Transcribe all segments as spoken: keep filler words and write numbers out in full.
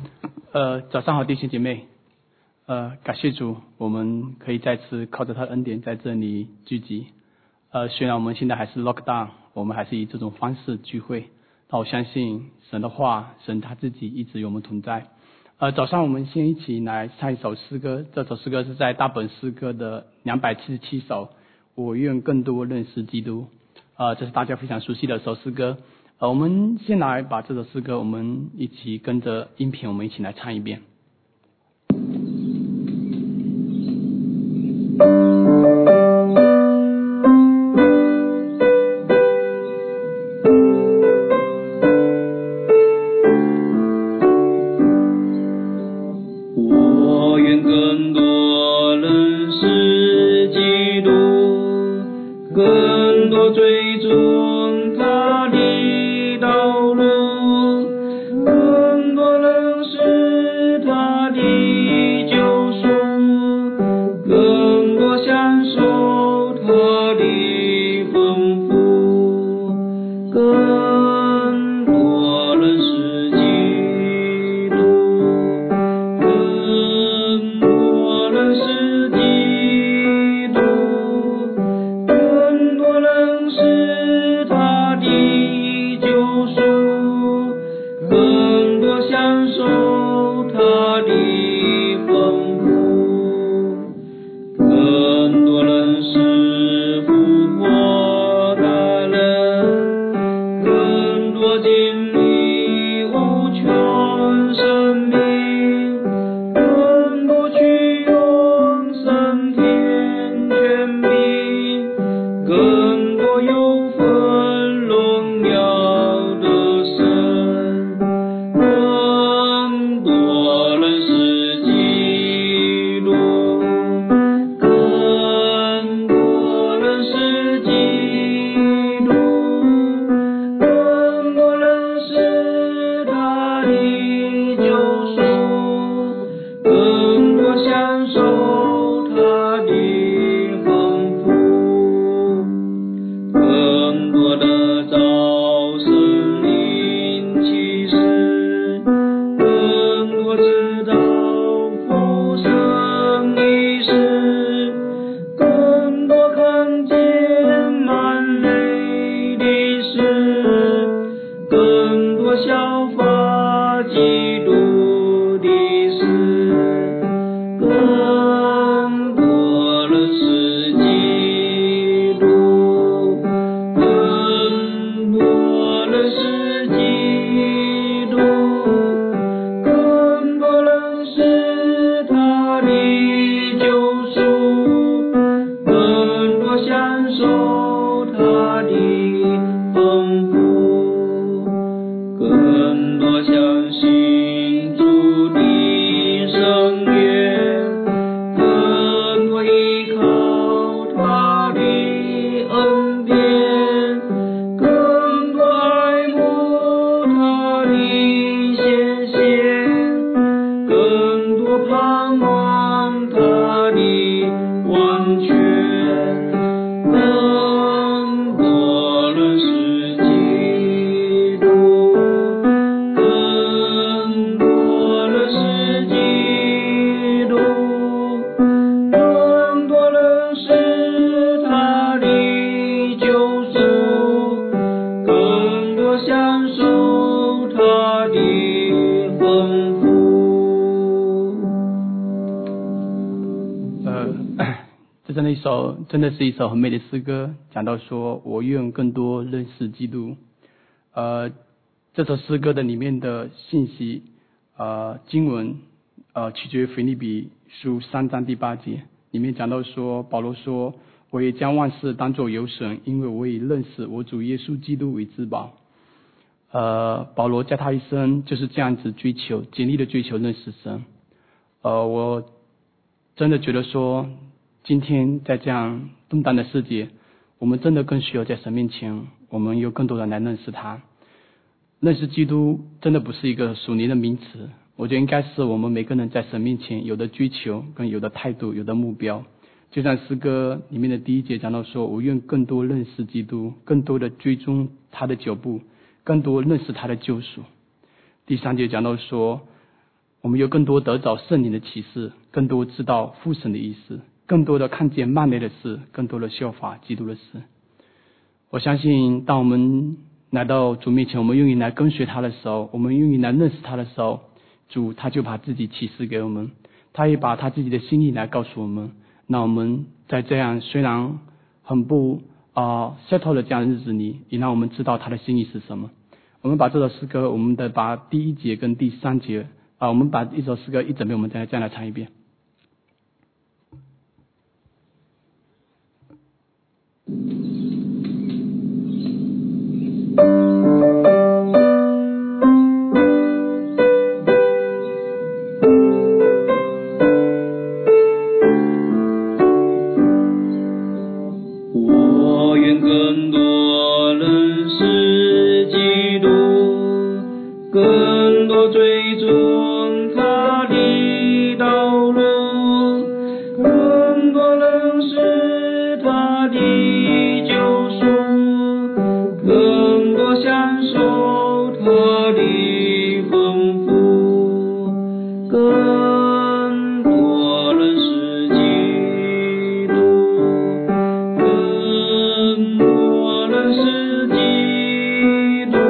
呃，早上好，弟兄姐妹。呃，感谢主，我们可以再次靠着他的恩典在这里聚集。呃，虽然我们现在还是 lock down， 我们还是以这种方式聚会，但我相信神的话，神他自己一直与我们同在。呃，早上我们先一起来唱一首诗歌，这首诗歌是在大本诗歌的两百七十七首，我愿更多认识基督。呃，这是大家非常熟悉的一首诗歌。呃，我们先来把这首诗歌，我们一起跟着音频，我们一起来唱一遍。 我愿更多认识基督，更多追踪他的道路，更多认识他的救赎，更多享受他的丰富，更多认识基督，更多认识基督，更多认识他的救赎，更多享受他的丰富，更多认识复活的人，更多经历无穷生命，更多去永生天权柄，更多有份荣耀的神，更多认识基督，更多认识基督，更多认识他的救赎，更多享受他的丰富，更多的造生灵启示，更多知道复生的事，更多看见满泪的事，更多效法基督的事，更多认识基督，更多认识基督，更多认识他的救赎，更多享受他的丰富，更多相信主的圣言，更多依靠他的恩典，更多爱慕他的显现，更多盼望他的完全，更多认识基督，更多认识基督，更多认识他的救赎，更多享受他的丰富。 呃，这真的一首，真的是一首很美的诗歌，讲到说我愿更多认识基督。呃，这首诗歌的里面的信息，呃，经文，呃，取决于腓立比书三章第八节，里面讲到说，保罗说，我也将万事当作有损，因为我已认识我主耶稣基督为至宝。呃，保罗在他一生就是这样子追求，尽力的追求认识神。呃，我真的觉得说，今天在这样动荡的世界，我们真的更需要在神面前，我们有更多人来认识他。认识基督真的不是一个属灵的名词，我觉得应该是我们每个人在神面前有的追求，跟有的态度，有的目标。就像诗歌里面的第一节讲到说，我愿更多认识基督，更多的追踪他的脚步，更多认识他的救赎。第三节讲到说， 我们有更多得着圣灵的启示，更多知道父神的意思，更多的看见幔内的事，更多的效法基督的事。我相信当我们来到主面前，我们愿意来跟随他的时候，我们愿意来认识他的时候，主他就把自己启示给我们，他也把他自己的心意来告诉我们。那我们在这样虽然很不啊、呃、settle 的这样的日子里，也让我们知道他的心意是什么。我们把这首诗歌，我们的把第一节跟第三节啊、呃，我们把一首诗歌一整遍，我们再再来唱一遍。 我愿更多认识基督，更多追踪他的道路，更多认识他的救赎，更多享受他的丰富，更多认识基督，更多认识基督，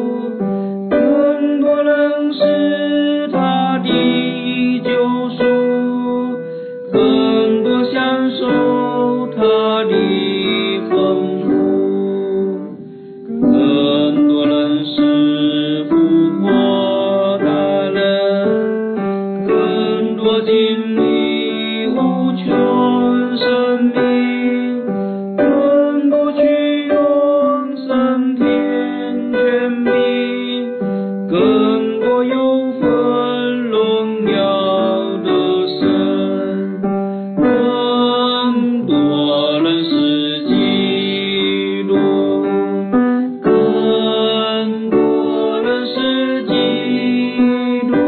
更多认识他的救赎，更多享受他的丰富，更多认识复活的人，更多经历无穷生命，更多去永生天权柄，更多有份荣耀的神，更多认识基督，更多认识基督，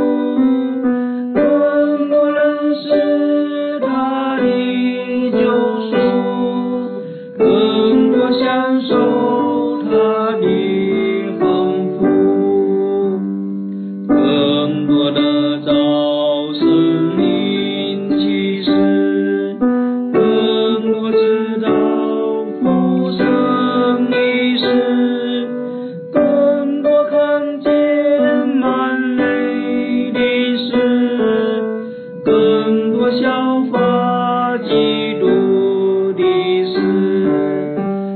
更多认识他的救赎，更多享受他的丰富，更多的造生命启示，更多知道复生意识，更多看见满泪的事，更多效法基督的事，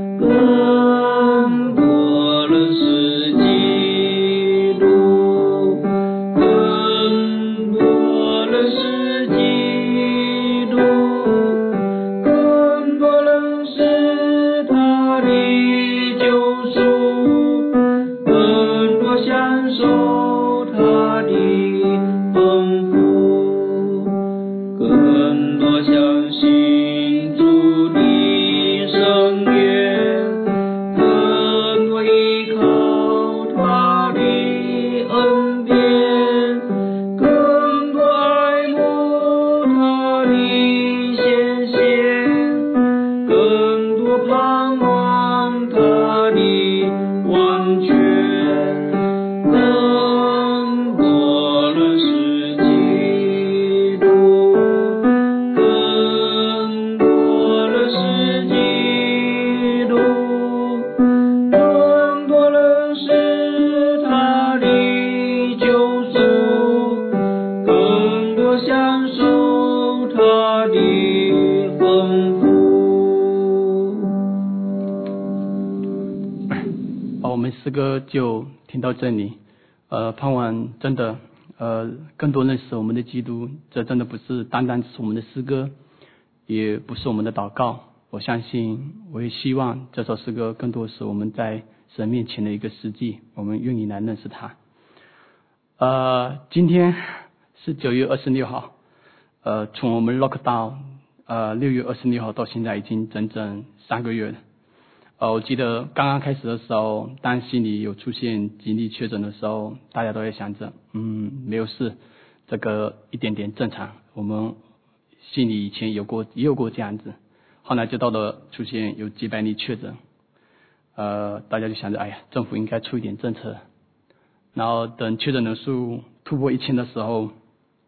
更多认识基督，更多认识基督，更多认识他的救赎，更多享受他的丰富，更多相信主的圣言，更多依靠他的恩典，更多爱慕他的显现，更多盼望他的完全，更多认识基督，更多认识基督，更多认识他的救赎，更多享受他的丰富。 好，我们诗歌就听到这里。呃，盼望真的呃更多认识我们的基督，这真的不是单单是我们的诗歌，也不是我们的祷告。我相信，我也希望这首诗歌更多是我们在神面前的一个实际，我们愿意来认识他。呃，今天是九月二十六号，呃，从我们 lockdown 呃六月二十六号到现在已经整整三个月了。呃，我记得刚刚开始的时候，当心里有出现几例确诊的时候，大家都在想着，嗯，没有事，这个一点点正常。我们心里以前有过也有过这样子，后来就到了出现有几百例确诊，呃，大家就想着，哎呀，政府应该出一点政策。然后等确诊人数突破一千的时候，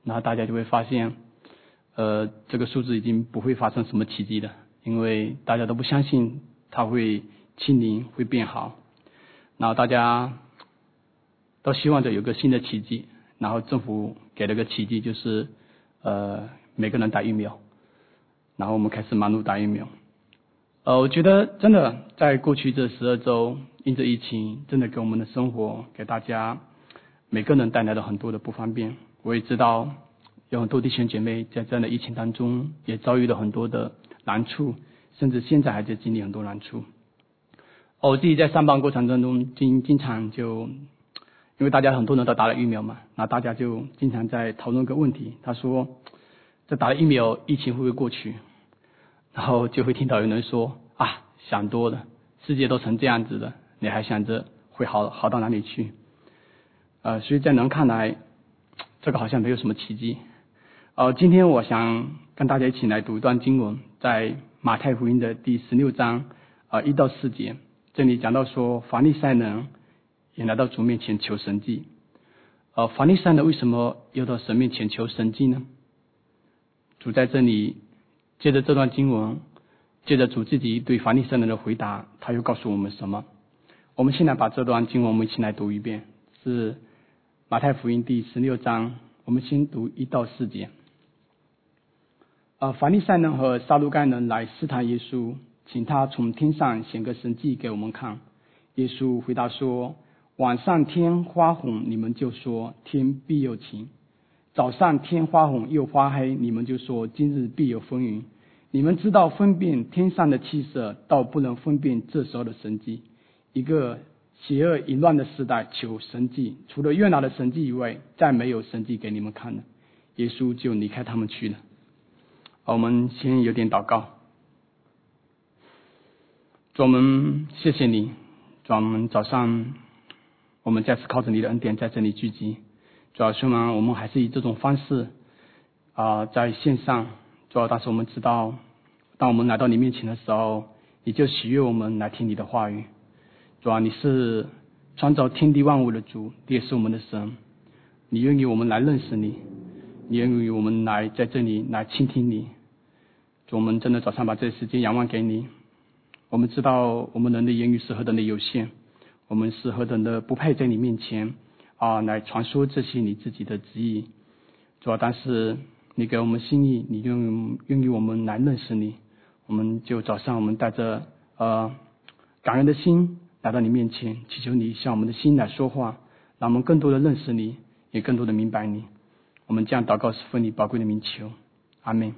然后大家就会发现，呃，这个数字已经不会发生什么奇迹了，因为大家都不相信它会清零会变好，然后大家都希望着有个新的奇迹，然后政府给了个奇迹，就是呃每个人打疫苗，然后我们开始忙碌打疫苗。呃，我觉得真的在过去这十二周，因着疫情，真的给我们的生活，给大家每个人带来了很多的不方便。我也知道有很多弟兄姐妹在这样的疫情当中，也遭遇了很多的难处，甚至现在还在经历很多难处。哦、我自己在上班过程当中，经经常就因为大家很多人都打了疫苗嘛，那大家就经常在讨论个问题。他说，这打了疫苗，疫情会不会过去？然后就会听到有人说啊，想多了，世界都成这样子了，你还想着会好好到哪里去？呃，所以在人看来，这个好像没有什么奇迹。呃，今天我想跟大家一起来读一段经文，在马太福音的第十六章呃一到四节，这里讲到说，法利赛人也来到主面前求神迹。呃，法利赛人为什么要到神面前求神迹呢？主在这里借着这段经文，借着主自己对法利赛人的回答，他又告诉我们什么？我们现在把这段经文我们一起来读一遍，是马太福音第十六章，我们先读一到四节。呃，法利赛人和撒都该人来试探耶稣，请他从天上显个神迹给我们看。耶稣回答说，晚上天花红，你们就说天必有晴；早上天花红又发黑，你们就说今日必有风云。你们知道分辨天上的气色，倒不能分辨这时候的神迹。一个邪恶淫乱的时代求神迹，除了约拿的神迹以外，再没有神迹给你们看了。耶稣就离开他们去了。我们先有点祷告。主，我们谢谢你，主，我们早上我们再次靠着你的恩典在这里聚集。主要虽然我们还是以这种方式啊、呃、在线上，主要但是我们知道，当我们来到你面前的时候，你就喜悦我们来听你的话语。主啊，你是创造天地万物的主，你也是我们的神，你愿意我们来认识你，你愿意我们来在这里来倾听你。主，我们真的早上把这时间仰望给你。我们知道我们人的言语是何等的有限，我们是何等的不配在你面前啊来传说这些你自己的旨意。主啊，但是你给我们心意，你愿意愿意我们来认识你，我们就早上我们带着呃感恩的心来到你面前，祈求你向我们的心来说话，让我们更多的认识你，也更多的明白你。我们这样祷告是奉你宝贵的名求，阿们。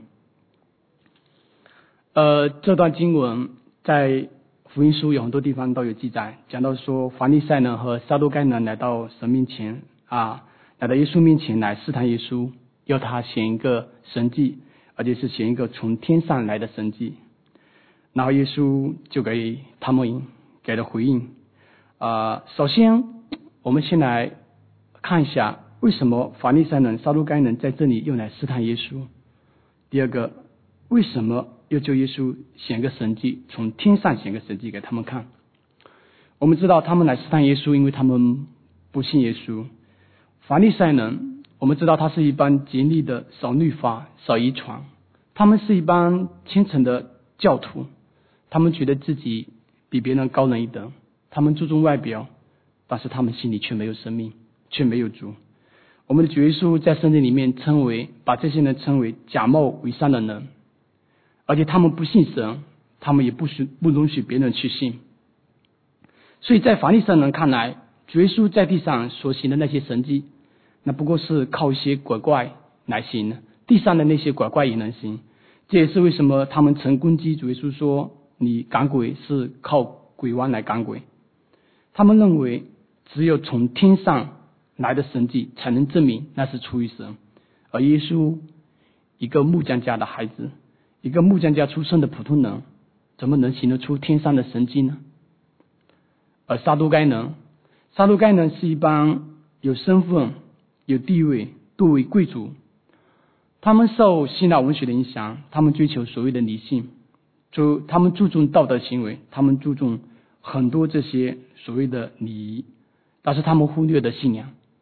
呃，这段经文在福音书有很多地方都有记载，讲到说法利赛人和撒都该人来到神面前啊，来到耶稣面前来试探耶稣，要他显一个神迹，而且是显一个从天上来的神迹。然后耶稣就给他们给了回应。啊、呃，首先我们先来看一下为什么法利赛人、撒都该人在这里又来试探耶稣。第二个，为什么又就耶稣显个神迹，从天上显个神迹给他们看？我们知道他们来试探耶稣，因为他们不信耶稣。法利赛人，我们知道他是一帮竭力的守律法、守遗传，他们是一帮虔诚的教徒，他们觉得自己比别人高人一等，他们注重外表，但是他们心里却没有生命，却没有主。我们的主耶稣在圣经里面称为，把这些人称为假冒伪善的人，而且他们不信神，他们也不许不容许别人去信。所以在法利赛人看来，主耶稣在地上所行的那些神迹，那不过是靠一些鬼怪来行的，地上的那些鬼怪也能行。这也是为什么他们曾攻击主耶稣说，你赶鬼是靠鬼王来赶鬼。他们认为只有从天上来的神迹才能证明那是出于神，而耶稣一个木匠家的孩子，一个木匠家出生的普通人，怎么能行得出天上的神迹呢？而撒都该人，撒都该人是一帮有身份、有地位、多为贵族，他们受希腊文学的影响，他们追求所谓的理性，就他们注重道德行为，他们注重很多这些所谓的礼仪，但是他们忽略了信仰。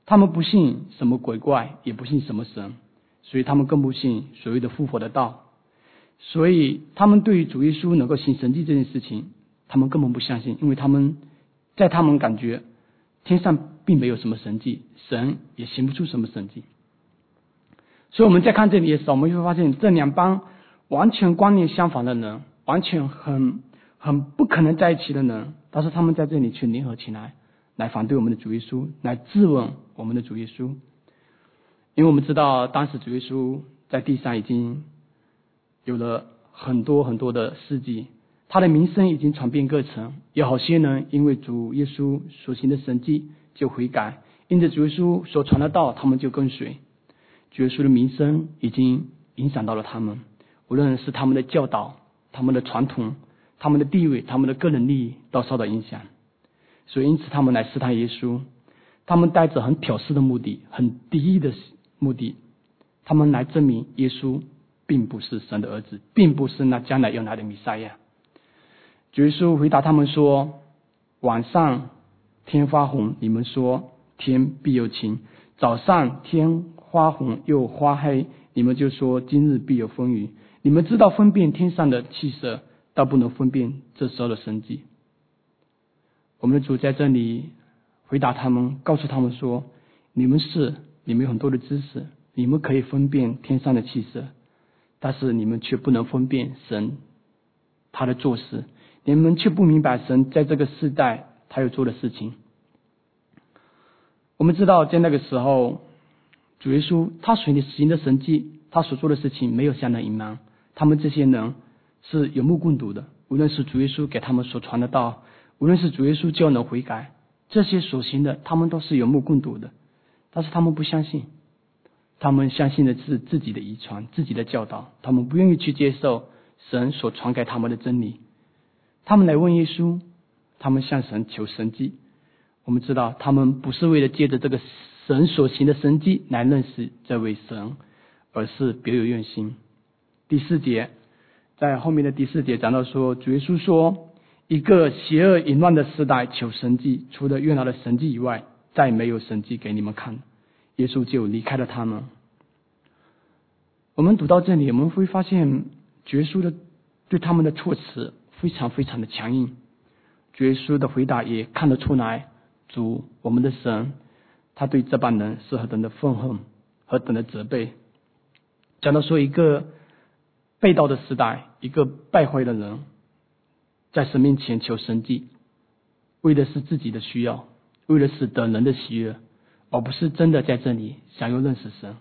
他们不信什么鬼怪，也不信什么神，所以他们更不信所谓的复活的道。所以他们对于主耶稣能够行神迹这件事情，他们根本不相信，因为他们在他们感觉天上并没有什么神迹，神也行不出什么神迹。所以我们在看这里的时候，我们会发现这两帮完全观念相反的人，完全很很不可能在一起的人，但是他们在这里却联合起来，来反对我们的主耶稣，来质问我们的主耶稣。因为我们知道当时主耶稣在地上已经有了很多很多的事迹，他的名声已经传遍各城，有好些人因为主耶稣所行的神迹就悔改，因着主耶稣所传的道，他们就跟随。主耶稣的名声已经影响到了他们，无论是他们的教导、他们的传统、他们的地位、他们的个人利益都受到影响。所以因此他们来试探耶稣，他们带着很挑衅的目的，很敌意的目的，他们来证明耶稣并不是神的儿子，并不是那将来要来的弥赛亚。主耶稣回答他们说，晚上天发红，你们说天必有晴；早上天花红又花黑，你们就说今日必有风雨。你们知道分辨天上的气色，倒不能分辨这时候的神迹。我们的主在这里回答他们，告诉他们说，你们是你们有很多的知识，你们可以分辨天上的气色，但是你们却不能分辨神他的做事，你们却不明白神在这个世代他有做的事情。我们知道在那个时候，主耶稣他所行的神迹，他所做的事情没有向人隐瞒，他们这些人是有目共睹的，无论是主耶稣给他们所传的道，无论是主耶稣叫人悔改，这些所行的他们都是有目共睹的，但是他们不相信，他们相信的是自己的遗传，自己的教导，他们不愿意去接受神所传给他们的真理。他们来问耶稣，他们向神求神迹。我们知道他们不是为了借着这个神所行的神迹来认识这位神，而是别有用心。第四节，在后面的第四节讲到说，主耶稣说，一个邪恶淫乱的时代求神迹，除了约拿的神迹以外，再没有神迹给你们看。耶稣就离开了他们。我们读到这里，我们会发现主耶稣的对他们的措辞非常非常的强硬。主耶稣的回答也看得出来，主我们的神他对这帮人是何等的愤恨，何等的责备。讲到说，一个背道的时代，一个败坏的人在神面前求神迹，为的是自己的需要，为的是得人的喜悦，而不是真的在这里想要认识神。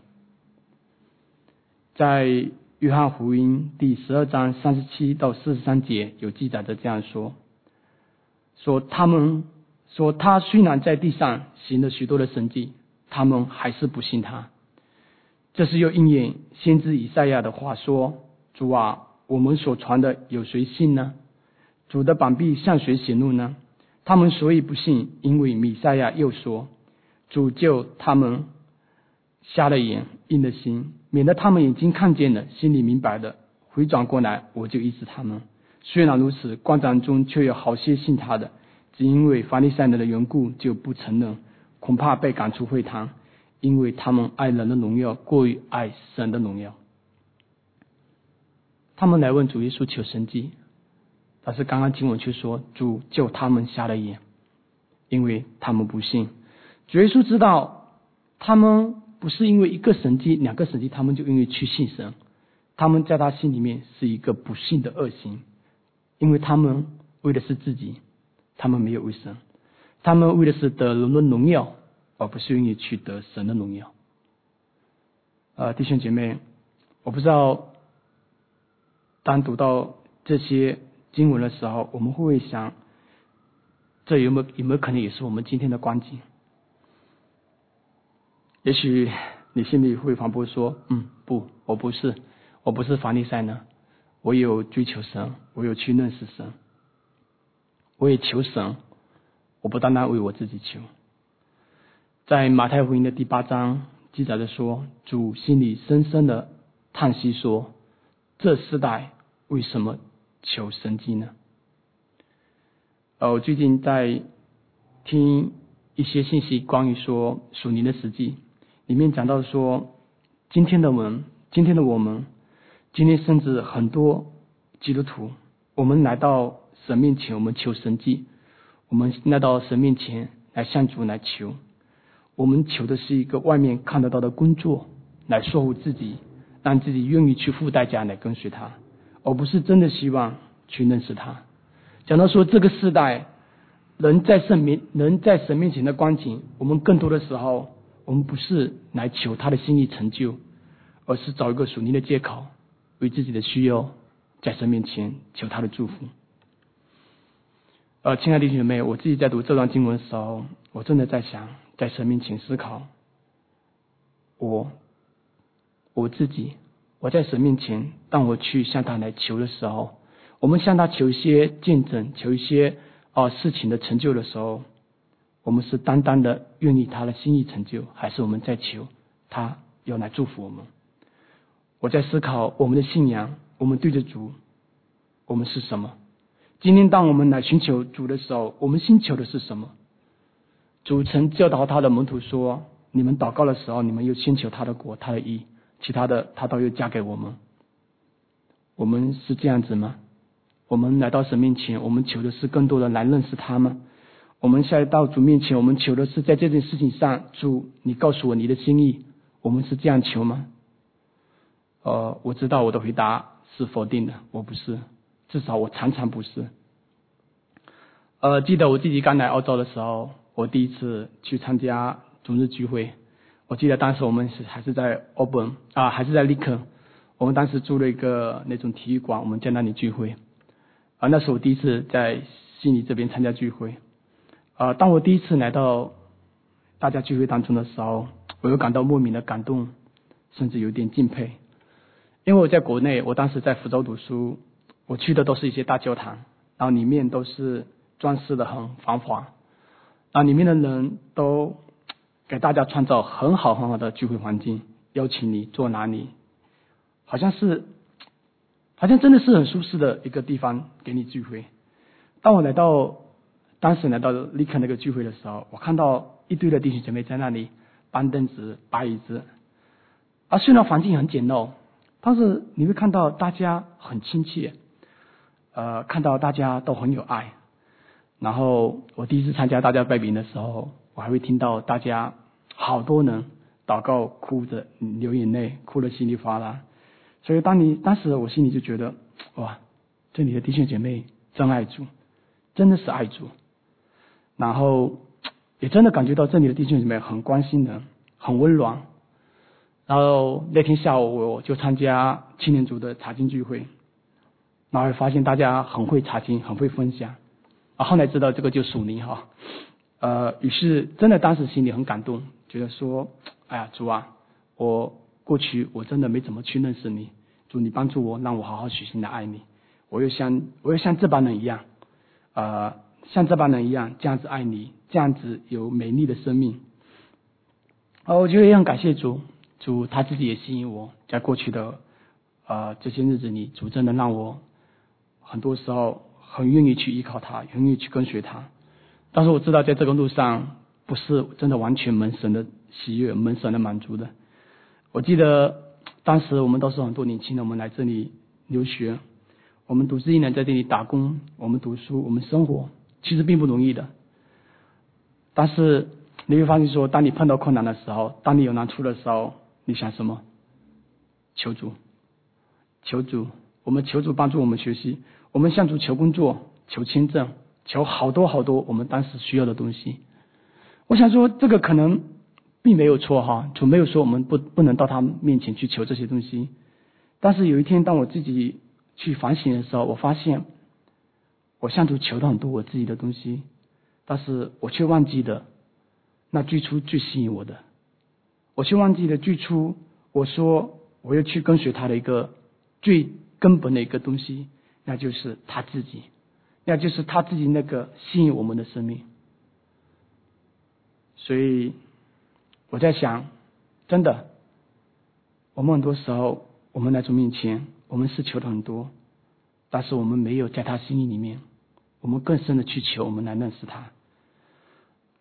在约翰福音第十二章三十七到四十三节有记载着这样说，说他们说他虽然在地上行了许多的神迹，他们还是不信他。这是又应验先知以赛亚的话说，主啊，我们所传的有谁信呢？主的膀臂向谁显露呢？他们所以不信，因为弥赛亚又说，主救他们瞎了眼，硬了心，免得他们眼睛看见了，心里明白的，回转过来，我就医治他们。虽然如此，官长中却有好些信他的，只因为法利赛人的缘故就不承认，恐怕被赶出会堂，因为他们爱人的荣耀过于爱神的荣耀。他们来问主耶稣求神迹，但是刚刚经文却说，主救他们瞎了眼，因为他们不信。主耶稣知道他们不是因为一个神迹两个神迹他们就愿意去信神，他们在他心里面是一个不信的恶行，因为他们为的是自己，他们没有为神，他们为的是得人的荣耀，而不是愿意去得神的荣耀。呃，弟兄姐妹，我不知道当读到这些经文的时候，我们会不会想，这有没有有没有可能也是我们今天的光景？也许你心里会反驳说，嗯，不，我不是，我不是法利赛人，我有追求神，我有去认识神，我也求神，我不单单为我自己求。在马太福音的第八章记载着说，主心里深深的叹息说，这世代为什么求神迹呢？呃，我最近在听一些信息关于说属灵的实际，里面讲到说，今天的我们，今天的我们，今天甚至很多基督徒，我们来到神面前，我们求神迹，我们来到神面前来向主来求，我们求的是一个外面看得到的工作，来说服自己，让自己愿意去付代价来跟随他，而不是真的希望去认识他。讲到说这个世代人在神面人在神面前的光景，我们更多的时候，我们不是来求他的心意成就，而是找一个属灵的借口，为自己的需要在神面前求他的祝福。呃，亲爱的弟兄姐妹，我自己在读这段经文的时候，我真的在想，在神面前思考，我我自己，我在神面前，当我去向他来求的时候，我们向他求一些见证，求一些啊、呃、事情的成就的时候，我们是单单的愿意他的心意成就，还是我们在求他要来祝福我们？我在思考我们的信仰，我们对着主，我们是什么？今天当我们来寻求主的时候，我们心求的是什么？主曾教导他的门徒说，你们祷告的时候，你们又先求他的国，他的义，其他的他都又加给我们。我们是这样子吗？我们来到神面前，我们求的是更多的来认识他吗？我们下到主面前，我们求的是在这件事情上，主你告诉我你的心意，我们是这样求吗？呃，我知道我的回答是否定的，我不是，至少我常常不是。呃，记得我自己刚来澳洲的时候，我第一次去参加主日聚会，我记得当时我们是还是在 Auburn 啊，还是在利肯，我们当时租了一个那种体育馆，我们在那里聚会。啊，那是我第一次在悉尼这边参加聚会。啊，当我第一次来到大家聚会当中的时候，我又感到莫名的感动，甚至有点敬佩。因为我在国内，我当时在福州读书，我去的都是一些大教堂，然后里面都是装饰的很繁华，然后里面的人都给大家创造很好很好的聚会环境，邀请你坐哪里，好像是好像真的是很舒适的一个地方给你聚会。当我来到当时来到利肯那个聚会的时候，我看到一堆的弟兄姐妹在那里搬凳子摆椅子，而虽然环境很简陋，但是你会看到大家很亲切，呃，看到大家都很有爱。然后我第一次参加大家拜饼的时候，我还会听到大家好多人祷告哭着流眼泪，哭得稀里哗啦。所以当你当时我心里就觉得，哇，这里的弟兄姐妹真爱主，真的是爱主。然后也真的感觉到这里的弟兄姐妹很关心人，很温暖。然后那天下午我就参加青年组的查经聚会，然后发现大家很会查经，很会分享。啊，后来知道这个就属灵哈，呃，于是真的当时心里很感动，觉得说，哎呀，主啊，我过去我真的没怎么去认识你，主你帮助我，让我好好学习来爱你。我又像我又像这帮人一样，呃，像这帮人一样这样子爱你，这样子有美丽的生命。啊，我觉得也很感谢主。主他自己也吸引我，在过去的呃这些日子里，主真的让我很多时候很愿意去依靠他，愿意去跟随他。但是我知道在这个路上不是真的完全蒙神的喜悦，蒙神的满足的。我记得当时我们都是很多年轻人，我们来这里留学，我们独自一人在这里打工，我们读书，我们生活，其实并不容易的。但是你会发现说，当你碰到困难的时候，当你有难处的时候，你想什么？求主，求主，我们求主帮助我们学习，我们向主求工作，求签证，求好多好多我们当时需要的东西。我想说，这个可能并没有错哈，主没有说我们不不能到他面前去求这些东西。但是有一天，当我自己去反省的时候，我发现我向主求了很多我自己的东西，但是我却忘记了那最初最吸引我的。我却忘记了最初我说我要去跟随他的一个最根本的一个东西，那就是他自己，那就是他自己那个吸引我们的生命。所以我在想，真的，我们很多时候我们来主面前，我们是求的很多，但是我们没有在他心意里面，我们更深的去求，我们来认识他。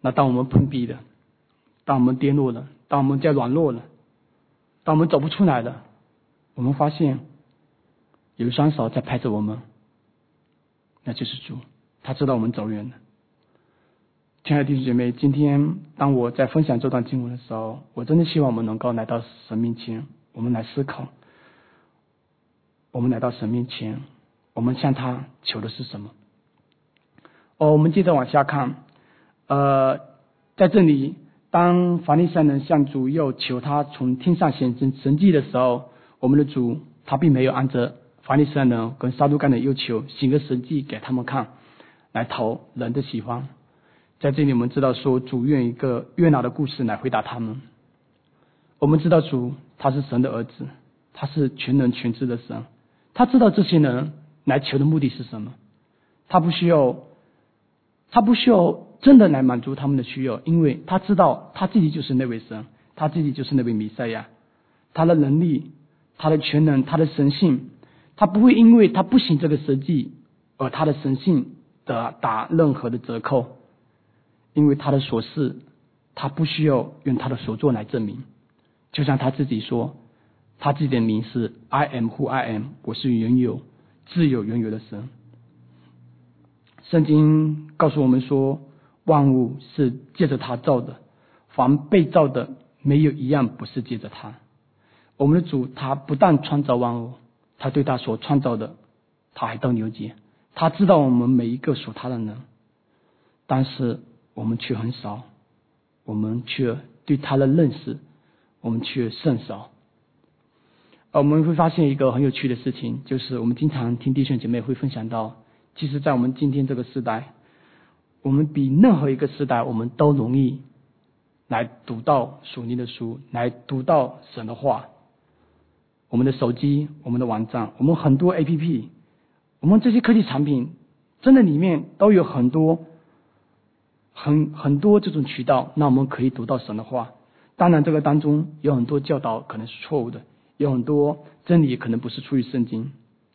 那当我们碰壁了，当我们跌落了，当我们在软弱了，当我们走不出来了，我们发现有一双手在拍着我们，那就是主，他知道我们走远了。亲爱的弟兄姐妹，今天当我在分享这段经文的时候，我真的希望我们能够来到神面前，我们来思考，我们来到神面前，我们向他求的是什么？哦，我们接着往下看，呃，在这里，当法利赛人向主又求他从天上显神神迹的时候，我们的主他并没有按着法利赛人跟撒都该人的要求，行个神迹给他们看，来讨人的喜欢。在这里我们知道说，主用一个悦纳的故事来回答他们。我们知道主他是神的儿子，他是全能全知的神，他知道这些人来求的目的是什么，他不需要他不需要真的来满足他们的需要，因为他知道他自己就是那位神，他自己就是那位弥赛亚，他的能力，他的全能，他的神性，他不会因为他不行这个神迹而他的神性的打任何的折扣，因为他的所事他不需要用他的所作来证明。就像他自己说，他自己的名是 I am who I am， 我是原有自有原有的神。圣经告诉我们说，万物是借着他造的，凡被造的没有一样不是借着他。我们的主他不但创造万物，他对他所创造的他还都了解，他知道我们每一个属他的人，但是我们却很少，我们却对他的认识我们却甚少。而我们会发现一个很有趣的事情，就是我们经常听弟兄姐妹会分享到，其实在我们今天这个时代，我们比任何一个时代我们都容易来读到属灵的书，来读到神的话。我们的手机，我们的网站，我们很多 A P P， 我们这些科技产品真的里面都有很多很很多这种渠道，那我们可以读到神的话。当然这个当中有很多教导可能是错误的，有很多真理可能不是出于圣经，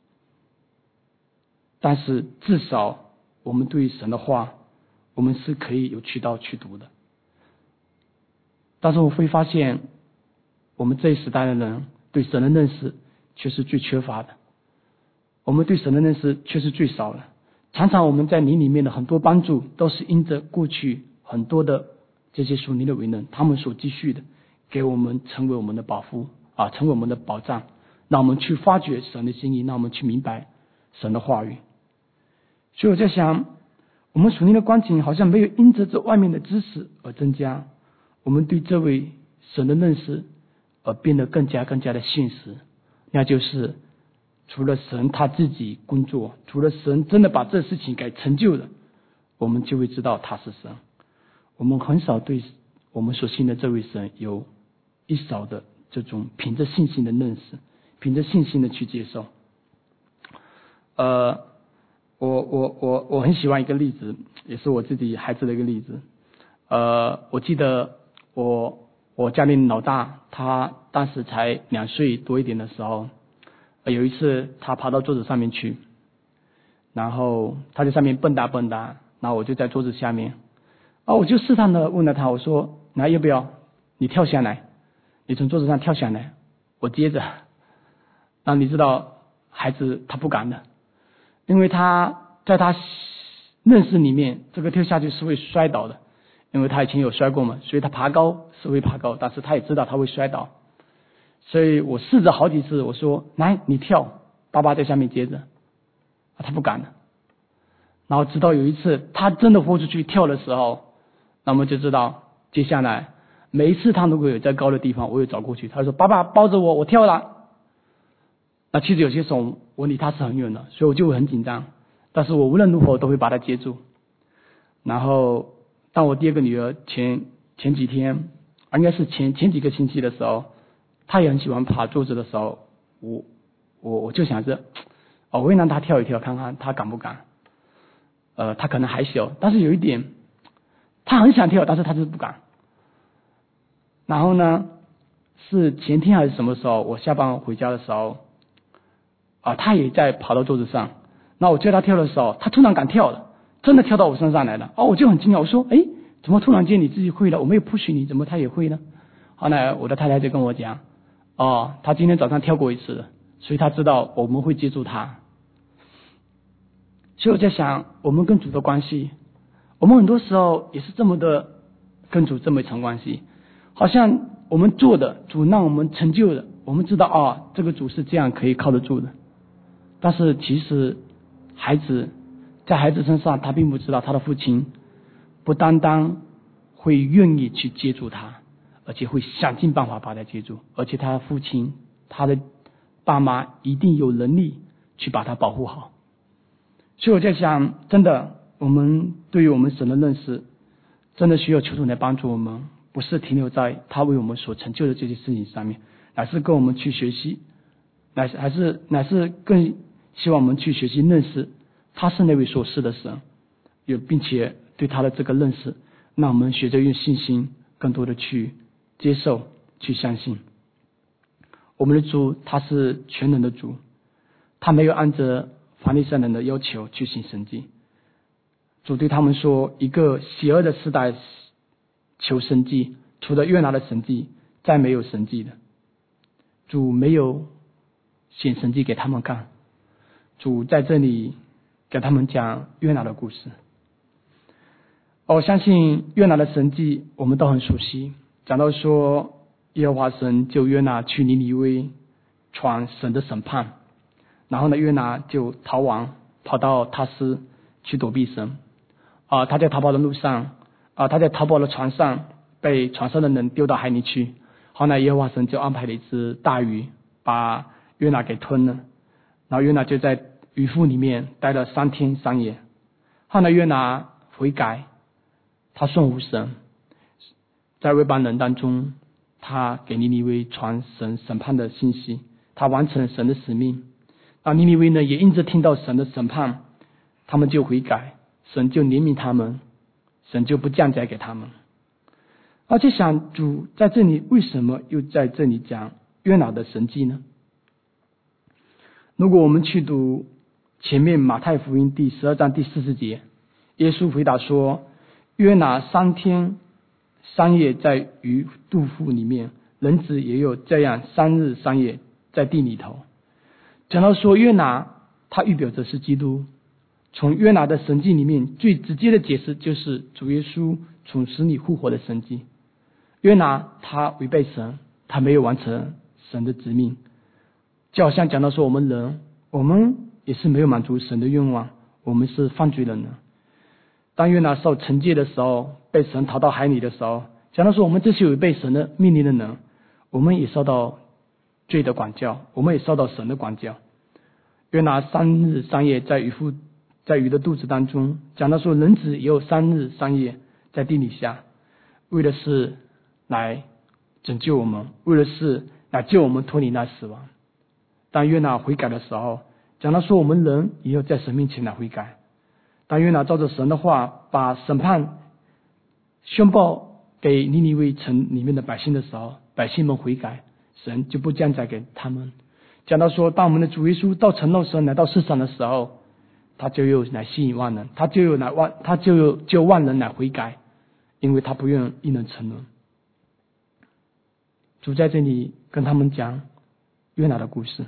但是至少我们对于神的话我们是可以有渠道去读的。但是我会发现我们这一时代的人对神的认识却是最缺乏的，我们对神的认识却是最少的。常常我们在灵里面的很多帮助都是因着过去很多的这些属灵的伟人他们所积蓄的，给我们成为我们的保护啊，成为我们的保障，让我们去发掘神的心意，让我们去明白神的话语。所以我在想，我们属灵的光景好像没有因着这外面的知识而增加，我们对这位神的认识而变得更加更加的现实，那就是除了神他自己工作，除了神真的把这事情给成就了，我们就会知道他是神。我们很少对我们所信的这位神有一少的这种凭着信心的认识，凭着信心的去接受。呃，我我我我很喜欢一个例子，也是我自己孩子的一个例子。呃，我记得我我家里老大，他当时才两岁多一点的时候，有一次他爬到桌子上面去，然后他在上面蹦跶蹦跶，然后我就在桌子下面，啊，我就试探的问了他，我说：“来，要不要你跳下来？你从桌子上跳下来，我接着。”然后你知道，孩子他不敢的，因为他在他认识里面，这个跳下去是会摔倒的，因为他以前有摔过嘛，所以他爬高是会爬高，但是他也知道他会摔倒。所以我试着好几次，我说：“来，你跳，爸爸在下面接着。”他不敢了。然后直到有一次他真的豁出去跳的时候，那么就知道接下来每一次他如果有在高的地方，我有找过去，他说：“爸爸抱着我，我跳了。”那其实有些时候我离他是很远的，所以我就会很紧张，但是我无论如何都会把他接住。然后当我第二个女儿前前几天，应该是前前几个星期的时候，她也很喜欢爬桌子的时候，我我我就想着，哦，我会让她跳一跳，看看她敢不敢。呃，她可能还小，但是有一点，她很想跳，但是她就是不敢。然后呢，是前天还是什么时候，我下班回家的时候，啊，她也在跑到桌子上，那我叫她跳的时候，她突然敢跳了，真的跳到我身上来了。哦，我就很惊讶，我说：“哎， 怎么突然间你自己会了？我没有 push 你，怎么他也会呢？后来我的太太就跟我讲，哦，他今天早上跳过一次了，所以他知道我们会接住他。所以我在想，我们跟主的关系，我们很多时候也是这么的跟主这么一层关系，好像我们做的主让我们成就的，我们知道哦，这个主是这样可以靠得住的。但是其实孩子在孩子身上，他并不知道他的父亲不单单会愿意去接住他，而且会想尽办法把他接住，而且他的父亲他的爸妈一定有能力去把他保护好。所以我在想，真的我们对于我们神的认识，真的需要求主来帮助我们，不是停留在他为我们所成就的这些事情上面，乃是跟我们去学习，乃是还是乃是更希望我们去学习认识他是那位所赐的神，有并且对他的这个认识，让我们学着用信心更多的去接受去相信。我们的主他是全能的主，他没有按着法利赛人的要求去行神迹。主对他们说，一个邪恶的时代求神迹，除了约拿的神迹再没有神迹的。主没有显神迹给他们看，主在这里给他们讲约拿的故事。我相信约拿的神迹我们都很熟悉，讲到说耶和华神就约拿去尼尼微传神的审判，然后呢约拿就逃亡，跑到他斯去躲避神。啊、呃，他在逃跑的路上，啊、呃，他在逃跑的船上被船上的人丢到海里去。后来耶和华神就安排了一只大鱼把约拿给吞了，然后约拿就在鱼腹里面待了三天三夜。后来约拿悔改，他顺服神，在外邦人当中，他给尼尼微传神审判的信息，他完成了神的使命。那尼尼微呢，也因着听到神的审判，他们就悔改，神就怜悯他们，神就不降灾给他们。而且想主在这里为什么又在这里讲约拿的神迹呢？如果我们去读前面马太福音第十二章第四十节，耶稣回答说，约拿三天三夜在鱼肚腹里面，人子也有这样三日三夜在地里头。讲到说约拿他预表着是基督，从约拿的神迹里面最直接的解释就是主耶稣从死里复活的神迹。约拿他违背神，他没有完成神的旨命，就好像讲到说我们人，我们也是没有满足神的愿望，我们是犯罪人呢。当约拿受惩戒的时候，被神逃到海里的时候，讲到说我们这些违背神的命令的人，我们也受到罪的管教，我们也受到神的管教。约拿三日三夜在鱼腹在鱼的肚子当中，讲到说人子也有三日三夜在地底下，为的是来拯救我们，为的是来救我们脱离那死亡。当约拿悔改的时候，讲到说我们人也要在神面前来悔改。当约拿照着神的话把审判宣报给尼尼微城里面的百姓的时候，百姓们悔改，神就不降灾给他们。讲到说当我们的主耶稣到成肉身来到世上的时候，他就有来吸引万人，他就有来万他就有就万人来悔改，因为他不愿一人沉沦。主在这里跟他们讲约拿的故事。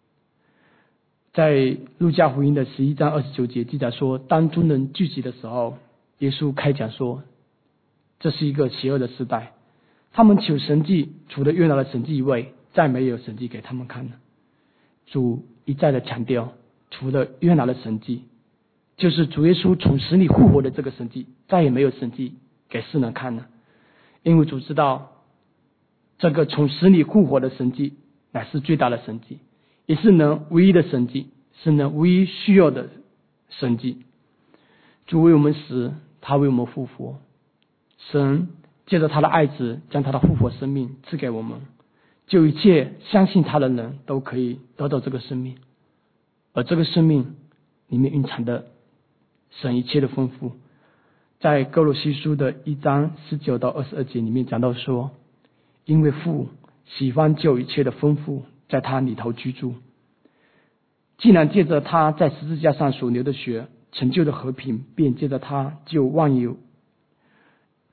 在路加福音的十一章二十九节记载说，当众人聚集的时候，耶稣开讲说，这是一个邪恶的时代，他们求神迹，除了约拿的神迹以外，再没有神迹给他们看了。主一再的强调，除了约拿的神迹，就是主耶稣从死里复活的这个神迹，再也没有神迹给世人看了。因为主知道这个从死里复活的神迹乃是最大的神迹，也是人唯一的神迹，是人唯一需要的神迹。主为我们死，他为我们复活，神借着他的爱子将他的复活生命赐给我们，就一切相信他的人都可以得到这个生命，而这个生命里面蕴藏的神一切的丰富。在哥罗西书的一章十九到二十二节里面讲到说，因为父喜欢就一切的丰富在他里头居住，既然借着他在十字架上所流的血成就的和平，便借着他就万有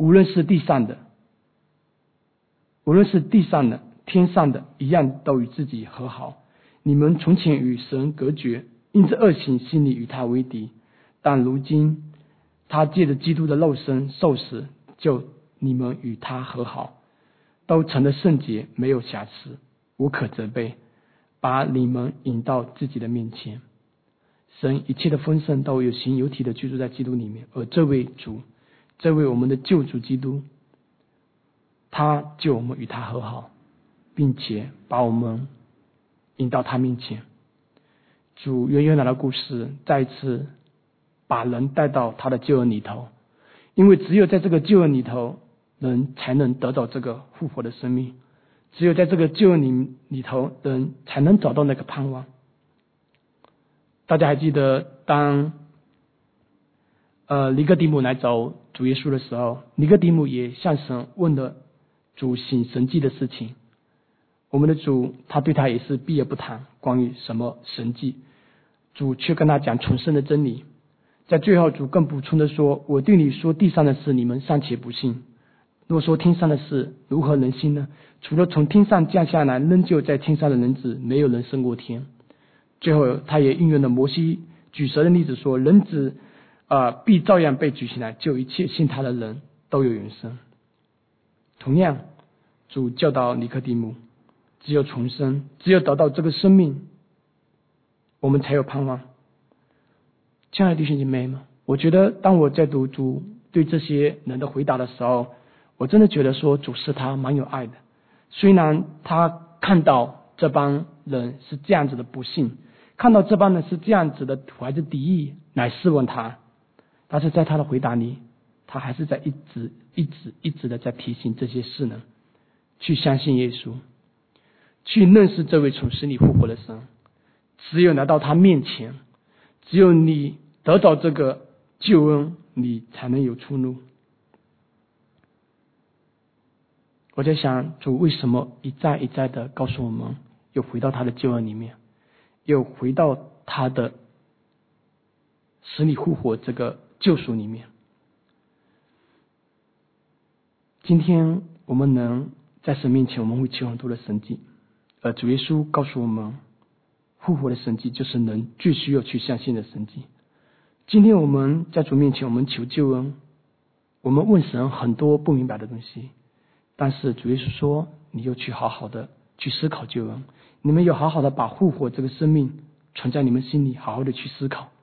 无论是地上的，无论是地上的、天上的，一样都与自己和好。你们从前与神隔绝，因着恶行心里与他为敌，但如今他借着基督的肉身受死，就你们与他和好，都成了圣洁，没有瑕疵，无可责备，把你们引到自己的面前。神一切的丰盛都有形有体的居住在基督里面，而这位主，这位我们的救主基督，他救我们与他和好，并且把我们引到他面前。主原约拿的故事再一次把人带到他的救恩里头，因为只有在这个救恩里头，人才能得到这个复活的生命，只有在这个救恩里里头，人才能找到那个盼望。大家还记得当呃尼哥底母来找主耶稣的时候，尼哥底母也向神问了主行神迹的事情。我们的主他对他也是避而不谈关于什么神迹，主却跟他讲重生的真理。在最后主更补充的说，我对你说地上的事你们尚且不信，若说天上的事如何能信呢？除了从天上降下来仍旧在天上的人子，没有人升过天。最后他也应用了摩西举蛇的例子说，人子呃必照样被举起来，救一切信他的人都有永生。同样主教导尼哥底母，只有重生，只有得到这个生命，我们才有盼望。亲爱的弟兄姐妹们，我觉得当我在读主对这些人的回答的时候，我真的觉得说主是他蛮有爱的。虽然他看到这帮人是这样子的不幸，看到这帮人是这样子的怀着敌意来试问他，但是在他的回答里，他还是在一直一直一直的在提醒这些世人去相信耶稣，去认识这位从死里复活的神。只有来到他面前，只有你得到这个救恩，你才能有出路。我在想，主为什么一再一再的告诉我们，又回到他的救恩里面，又回到他的死里复活这个救赎里面。今天我们能在神面前，我们会求很多的神迹，而主耶稣告诉我们，复活的神迹就是人最需要去相信的神迹。今天我们在主面前，我们求救恩，我们问神很多不明白的东西，但是主耶稣说，你又去好好的去思考救恩，你们有好好的把复活这个生命存在你们心里，好好的去思考。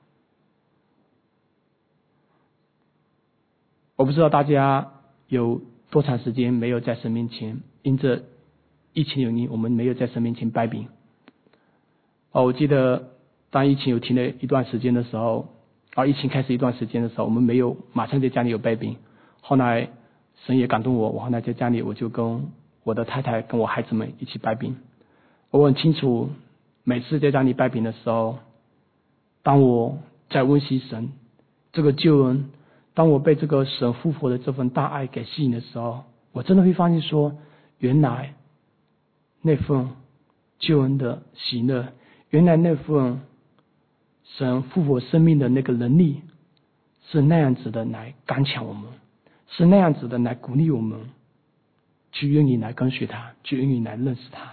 我不知道大家有多长时间没有在神面前，因着疫情原因，我们没有在神面前拜饼。哦，我记得当疫情有停了一段时间的时候，啊，疫情开始一段时间的时候，我们没有马上在家里有拜饼。后来神也感动我，我后来在家里我就跟我的太太跟我孩子们一起拜饼。我很清楚，每次在家里拜饼的时候，当我在温习神这个救恩，当我被这个神复活的这份大爱给吸引的时候，我真的会发现说，原来那份救恩的喜乐，原来那份神复活生命的那个能力，是那样子的来刚强我们，是那样子的来鼓励我们，去愿意来跟随他，去愿意来认识他。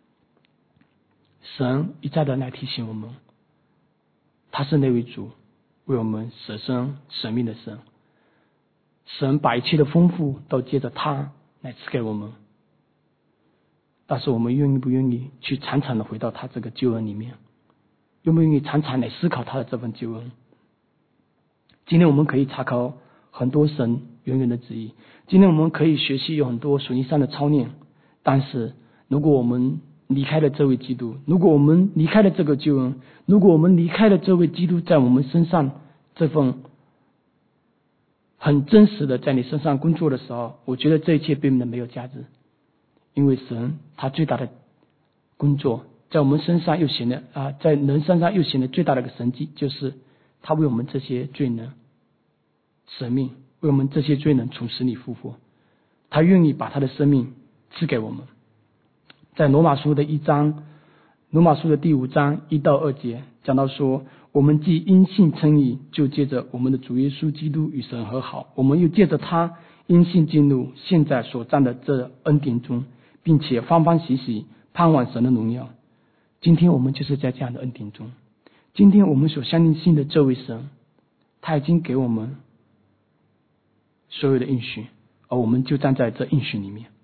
神一再的来提醒我们，他是那位主，为我们舍身舍命的神。神把一切的丰富都借着他来赐给我们，但是我们愿意不愿意去常常的回到他这个救恩里面，愿不愿意常常来思考他的这份救恩。今天我们可以查考很多神远远的旨意，今天我们可以学习有很多属灵上的操练，但是如果我们离开了这位基督，如果我们离开了这个救恩，如果我们离开了这位基督在我们身上这份很真实的在你身上工作的时候，我觉得这一切变得没有价值。因为神他最大的工作在我们身上又显得啊，在人身上又显得最大的一个神迹，就是他为我们这些罪人舍命，为我们这些罪人从死里复活，他愿意把他的生命赐给我们。在罗马书的一章，罗马书的第五章一到二节讲到说，我们既因信称义，就借着我们的主耶稣基督与神和好，我们又借着他因信进入现在所占的这恩典中，并且欢欢喜喜盼望神的荣耀。今天我们就是在这样的恩典中，今天我们所相信的这位神，他已经给我们所有的应许，而我们就站在这应许里面。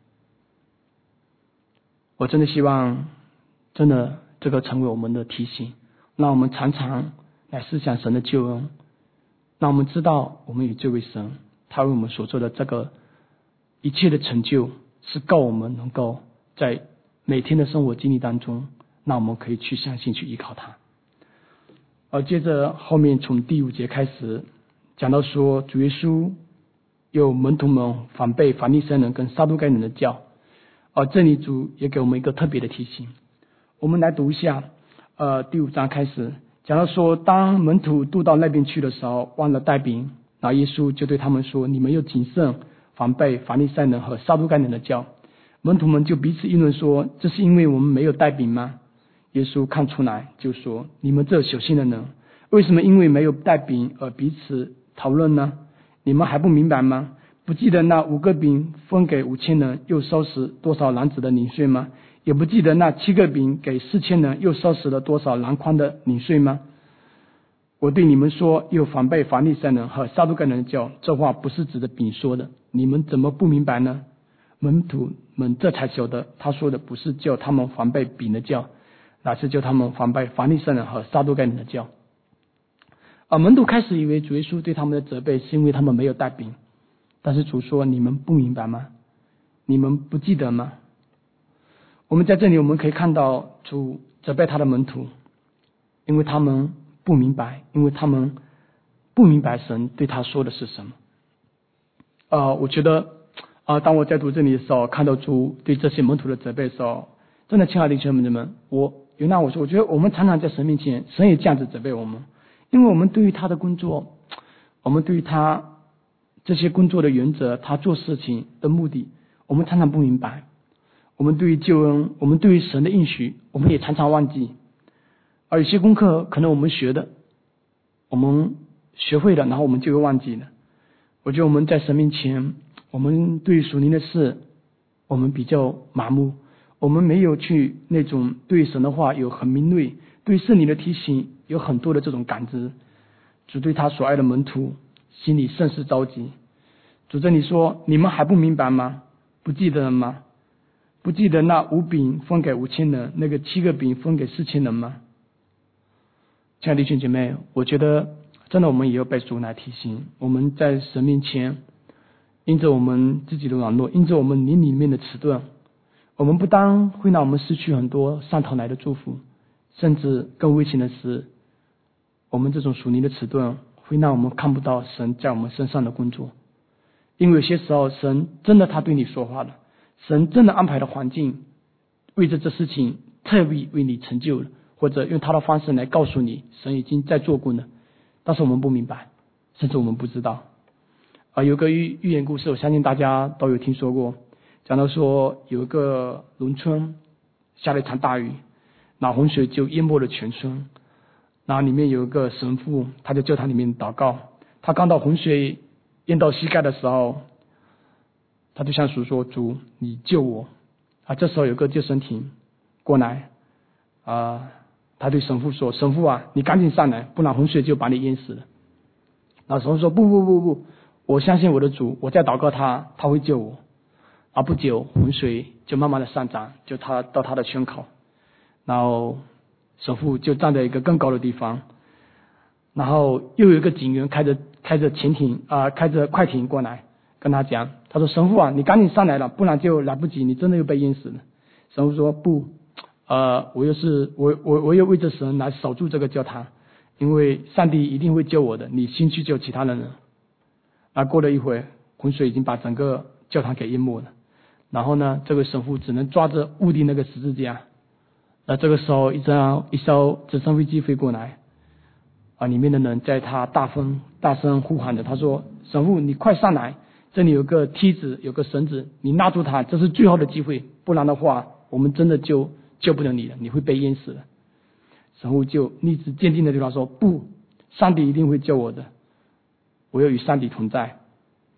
我真的希望真的这个成为我们的提醒，让我们常常来思想神的救恩，让我们知道我们与这位神他为我们所做的这个一切的成就是够我们能够在每天的生活经历当中，让我们可以去相信去依靠他。而接着后面从第五节开始讲到说，主耶稣有门徒们反被法利赛人跟撒都该人的教，而这里主也给我们一个特别的提醒。我们来读一下呃第五章开始讲到说，当门徒渡到那边去的时候，忘了带饼，然后耶稣就对他们说，你们又谨慎防备法利赛人和撒都该人的教。门徒们就彼此议论说，这是因为我们没有带饼吗？耶稣看出来就说，你们这小心的人，为什么因为没有带饼而彼此讨论呢？你们还不明白吗？不记得那五个饼分给五千人又收拾多少篮子的零碎吗？也不记得那七个饼给四千人又收拾了多少篮筐的零碎吗？我对你们说，又防备法利赛人和撒都该人的教，这话不是指着饼说的，你们怎么不明白呢？门徒们这才晓得，他说的不是叫他们防备饼的教，乃是叫他们防备法利赛人和撒都该人的教。而门徒开始以为主耶稣对他们的责备是因为他们没有带饼，但是主说，你们不明白吗？你们不记得吗？我们在这里我们可以看到主责备他的门徒，因为他们不明白，因为他们不明白神对他说的是什么。呃，我觉得呃，当我在读这里的时候，看到主对这些门徒的责备的时候，真的亲爱的弟兄姊妹们，我原谅我说，我觉得我们常常在神面前，神也这样子责备我们，因为我们对于他的工作，我们对于他这些工作的原则，他做事情的目的，我们常常不明白。我们对于救恩，我们对于神的应许，我们也常常忘记。而有些功课可能我们学的，我们学会了，然后我们就会忘记了。我觉得我们在神面前，我们对于属灵的事，我们比较麻木，我们没有去那种对神的话有很敏锐，对圣灵的提醒有很多的这种感知。主对他所爱的门徒心里甚是着急。主这里说，你们还不明白吗？不记得了吗？不记得那五饼分给五千人，那个七个饼分给四千人吗？亲爱的弟兄姐妹，我觉得真的我们也要被主来提醒，我们在神面前，因着我们自己的软弱，因着我们灵里面的迟钝，我们不单会让我们失去很多上头来的祝福，甚至更危险的是，我们这种属灵的迟钝会让我们看不到神在我们身上的工作。因为有些时候神真的他对你说话了，神真的安排的环境为着这事情特意为你成就了，或者用他的方式来告诉你神已经在做工了，但是我们不明白，甚至我们不知道。啊，有个寓寓言故事，我相信大家都有听说过，讲到说有一个农村下了一场大雨，那洪水就淹没了全村，然后里面有一个神父，他就教堂里面祷告，他刚到洪水淹到膝盖的时候，他就向主说，主你救我啊！这时候有个救生艇过来啊，他对神父说，神父啊，你赶紧上来，不然洪水就把你淹死了。然后神父说，不不不不，我相信我的主，我在祷告他，他会救我。啊，不久洪水就慢慢的上涨，就他到他的胸口，然后神父就站在一个更高的地方，然后又有一个警员开着开着潜艇啊、呃，开着快艇过来跟他讲，他说，神父啊，你赶紧上来了，不然就来不及，你真的又被淹死了。神父说，不，呃，我又是我我我又为着神来守住这个教堂，因为上帝一定会救我的，你先去救其他人了。啊，过了一会，洪水已经把整个教堂给淹没了，然后呢，这个神父只能抓着屋顶那个十字架。那这个时候，一张一艘直升飞机飞过来，啊，里面的人在他大声大声呼喊着，他说，神父你快上来，这里有个梯子，有个绳子，你拉住它，这是最后的机会，不然的话我们真的就救不了你了，你会被淹死了。神父就立志坚定的对他说，不，上帝一定会救我的，我要与上帝同在。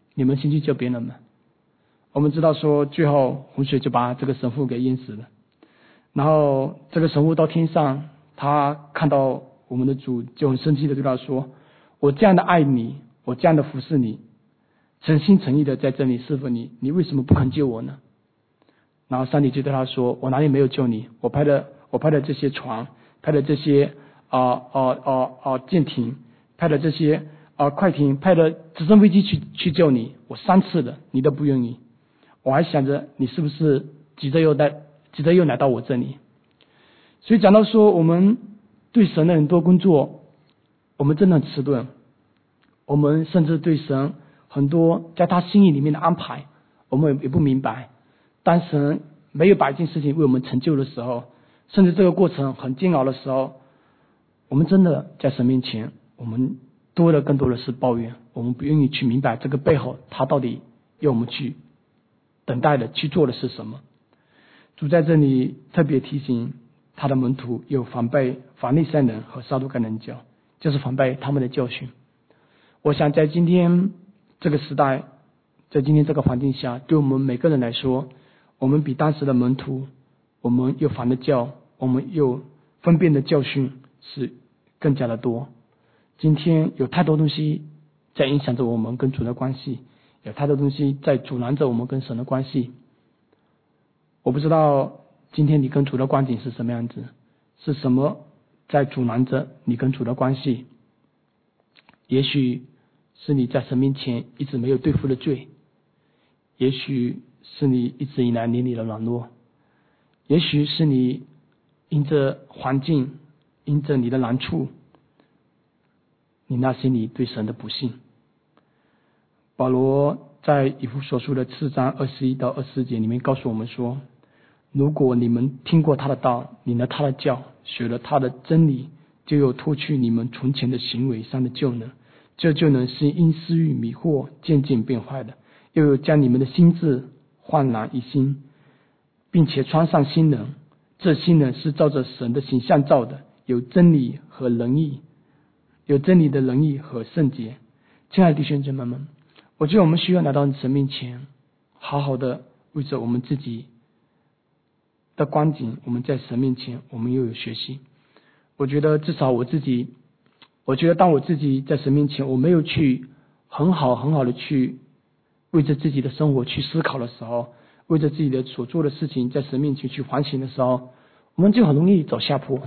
你们先去救别人吧。我们知道说最后洪水就把这个神父给淹死了，然后这个神父到天上，他看到我们的主就很生气的对他说，我这样的爱你，我这样的服侍你，诚心诚意的在这里侍奉你，你为什么不肯救我呢？然后上帝就对他说，我哪里没有救你，我派的我派的这些船，派的这些啊啊啊啊舰艇，派的这些啊快艇，派的直升飞机去去救你，我三次了，你都不愿意。我还想着你是不是急着又来急着又来到我这里。所以讲到说我们对神的很多工作，我们真的很迟钝，我们甚至对神很多在他心意里面的安排我们也不明白。当神没有把一件事情为我们成就的时候，甚至这个过程很煎熬的时候，我们真的在神面前，我们多的更多的是抱怨，我们不愿意去明白这个背后他到底要我们去等待的去做的是什么。主在这里特别提醒他的门徒有防备法利赛人和撒都该人教，就是防备他们的教训。我想在今天这个时代，在今天这个环境下，对我们每个人来说，我们比当时的门徒，我们又防的教，我们又分辨的教训是更加的多。今天有太多东西在影响着我们跟主的关系，有太多东西在阻拦着我们跟神的关系。我不知道今天你跟主的光景是什么样子，是什么在阻拦着你跟主的关系？也许是你在神面前一直没有对付的罪，也许是你一直以来邻里的软弱，也许是你因着环境，因着你的难处，你那心里对神的不信。保罗在以弗所书的四章二十一到二十四节里面告诉我们说，如果你们听过他的道，领了他的教，学了他的真理，就有脱去你们从前的行为上的旧能，这旧能是因私欲迷惑渐渐变坏的，又有将你们的心智焕然一新，并且穿上新人，这新人是照着神的形象造的，有真理和仁义，有真理的仁义和圣洁。亲爱的弟兄姐妹们，我觉得我们需要来到神面前，好好的为着我们自己的光景，我们在神面前我们又有学习。我觉得至少我自己，我觉得当我自己在神面前我没有去很好很好的去为着自己的生活去思考的时候，为着自己的所做的事情在神面前去反省的时候，我们就很容易走下坡。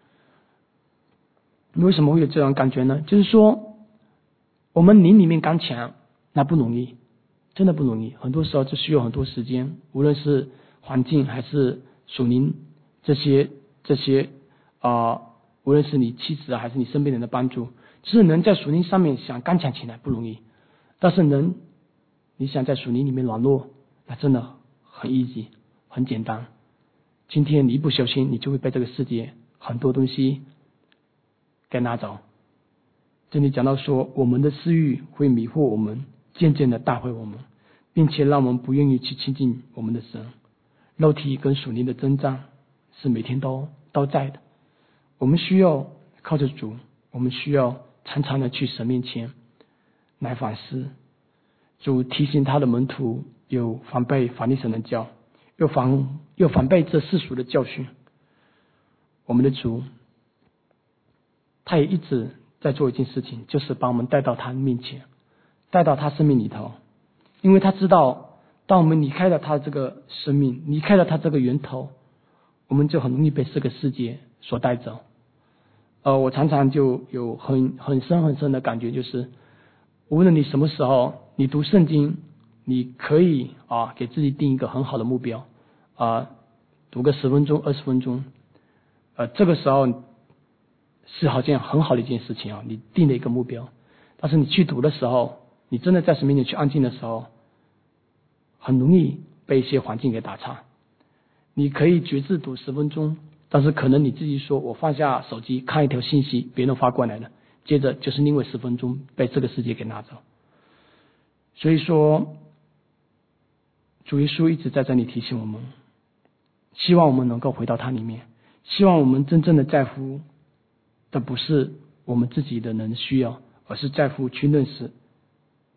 为什么会有这种感觉呢？就是说我们灵里面刚强那不容易，真的不容易，很多时候就需要很多时间，无论是环境还是属灵这些这些啊、呃，无论是你妻子还是你身边人的帮助，就是能在属灵上面想刚强起来不容易，但是能你想在属灵里面软弱，那真的很 easy 很简单。今天你一不小心，你就会被这个世界很多东西给拿走。这里讲到说，我们的私欲会迷惑我们，渐渐的带回我们，并且让我们不愿意去亲近我们的神。肉体跟属灵的征战是每天都都在的，我们需要靠着主，我们需要常常的去神面前来反思。主提醒他的门徒有防备法利赛人的教，又防又防备这世俗的教训。我们的主他也一直在做一件事情，就是把我们带到他面前，带到他生命里头。因为他知道当我们离开了他这个生命，离开了他这个源头，我们就很容易被这个世界所带走。呃，我常常就有很很深很深的感觉，就是无论你什么时候你读圣经，你可以啊给自己定一个很好的目标啊，读个十分钟二十分钟，呃这个时候是好像很好的一件事情啊，你定了一个目标。但是你去读的时候，你真的在神面前去安静的时候，很容易被一些环境给打岔。你可以决志读十分钟，但是可能你自己说我放下手机看一条信息，别人发过来了，接着就是另外十分钟被这个世界给拿走。所以说主耶稣一直在这里提醒我们，希望我们能够回到他里面，希望我们真正的在乎的不是我们自己的人需要，而是在乎去认识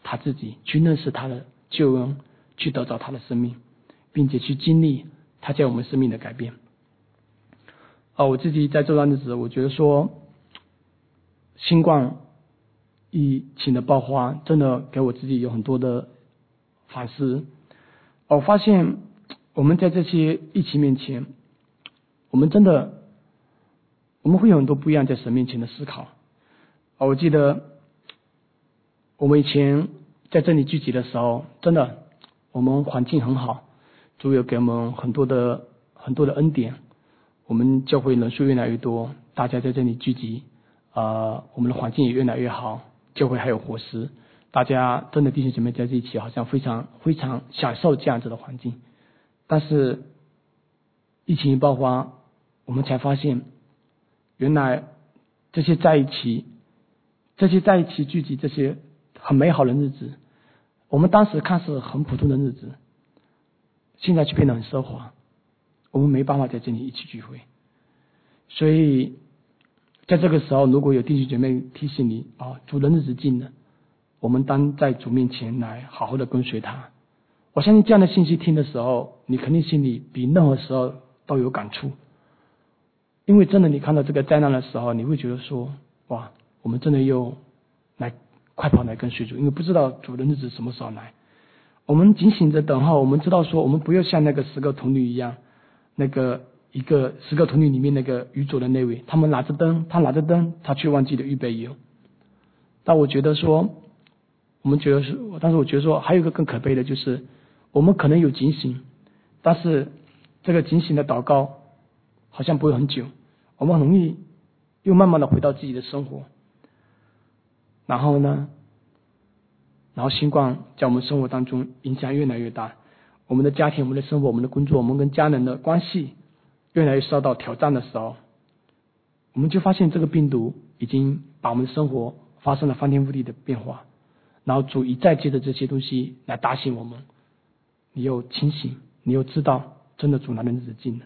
他自己，去认识他的救恩，去得着他的生命，并且去经历他在我们生命的改变。啊，我自己在这段日子，我觉得说新冠疫情的爆发，真的给我自己有很多的反思。我发现我们在这些疫情面前，我们真的我们会有很多不一样在神面前的思考。啊，我记得我们以前在这里聚集的时候，真的我们环境很好，主有给我们很多的很多的恩典，我们教会人数越来越多，大家在这里聚集，呃，我们的环境也越来越好，教会还有伙食，大家真的弟兄姐妹在这一起，好像非常非常享受这样子的环境。但是疫情一爆发，我们才发现，原来这些在一起，这些在一起聚集，这些很美好的日子，我们当时看似很普通的日子，现在却变得很奢华。我们没办法在这里一起聚会，所以在这个时候，如果有弟兄姐妹提醒你啊，主的日子近了，我们当在主面前来好好的跟随他。我相信这样的信息听的时候，你肯定心里比任何时候都有感触，因为真的你看到这个灾难的时候，你会觉得说，哇，我们真的又来快跑来跟随主，因为不知道主的日子什么时候来。我们警醒着等候，我们知道说，我们不要像那个十个童女一样，那个一个十个童女里面那个愚拙的那位，他们拿着灯，他拿着灯，他却忘记了预备油。但我觉得说，我们觉得是，但是我觉得说，还有一个更可悲的就是，我们可能有警醒，但是这个警醒的祷告好像不会很久，我们很容易又慢慢的回到自己的生活。然后呢，然后新冠在我们生活当中影响越来越大，我们的家庭、我们的生活、我们的工作、我们跟家人的关系越来越受到挑战的时候，我们就发现这个病毒已经把我们的生活发生了翻天覆地的变化，然后主一再接着这些东西来打醒我们，你又清醒，你又知道真的主拿的日子近了。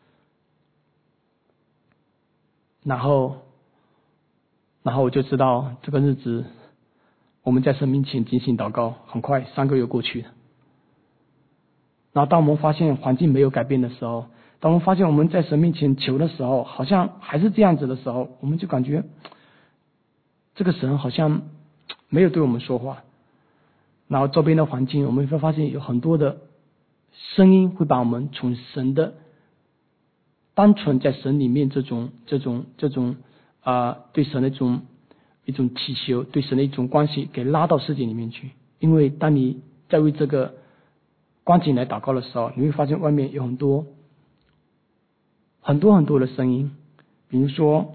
然后然后我就知道这个日子我们在神面前警醒祷告，很快三个月过去了。然后当我们发现环境没有改变的时候，当我们发现我们在神面前求的时候，好像还是这样子的时候，我们就感觉这个神好像没有对我们说话。然后周边的环境，我们会发现有很多的声音会把我们从神的单纯在神里面这种这种这种啊、呃、对神的一种一种祈求，对神的一种关系给拉到世界里面去。因为当你在为这个光景来祷告的时候，你会发现外面有很多很多很多的声音，比如说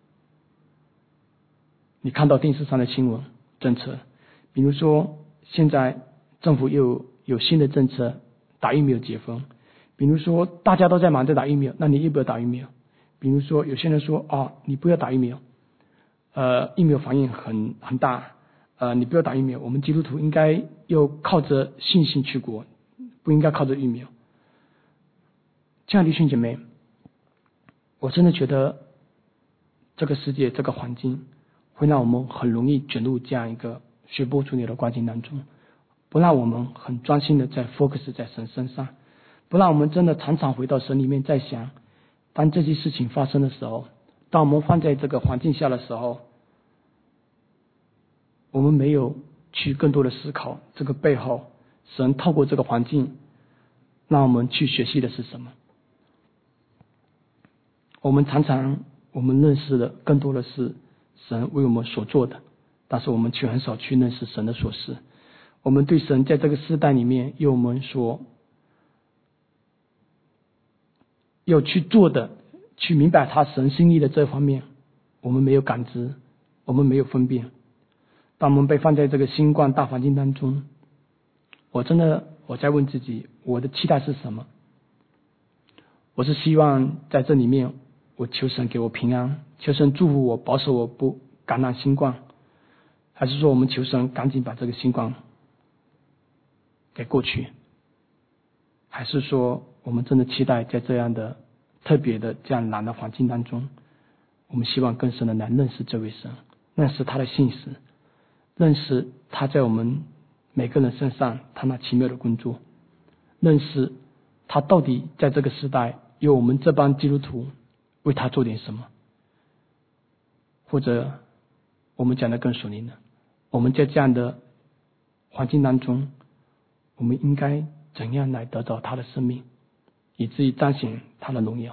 你看到电视上的新闻政策，比如说现在政府又 有, 有新的政策，打疫苗解封，比如说大家都在忙着打疫苗，那你要不要打疫苗？比如说有些人说哦，你不要打疫苗，呃，疫苗反应很很大，呃，你不要打疫苗，我们基督徒应该要靠着信心去过，不应该靠着疫苗。这样的弟兄姐妹，我真的觉得这个世界这个环境会让我们很容易卷入这样一个随波逐流的光景当中，不让我们很专心的在 focus 在神身上，不让我们真的常常回到神里面在想，当这些事情发生的时候，当我们放在这个环境下的时候，我们没有去更多的思考这个背后神透过这个环境让我们去学习的是什么。我们常常我们认识的更多的是神为我们所做的，但是我们却很少去认识神的所事。我们对神在这个世代里面有我们所要去做的，去明白他神心意的这方面，我们没有感知，我们没有分辨。当我们被放在这个新冠大环境当中，我真的我在问自己，我的期待是什么？我是希望在这里面我求神给我平安，求神祝福我，保守我不感染新冠，还是说我们求神赶紧把这个新冠给过去，还是说我们真的期待在这样的特别的这样难的环境当中，我们希望更深的来认识这位神，认识他的信实， 认识他在我们每个人身上他那奇妙的工作，认识他到底在这个时代有我们这帮基督徒为他做点什么，或者我们讲的更属灵的，我们在这样的环境当中，我们应该怎样来得到他的生命，以至于彰显他的荣耀。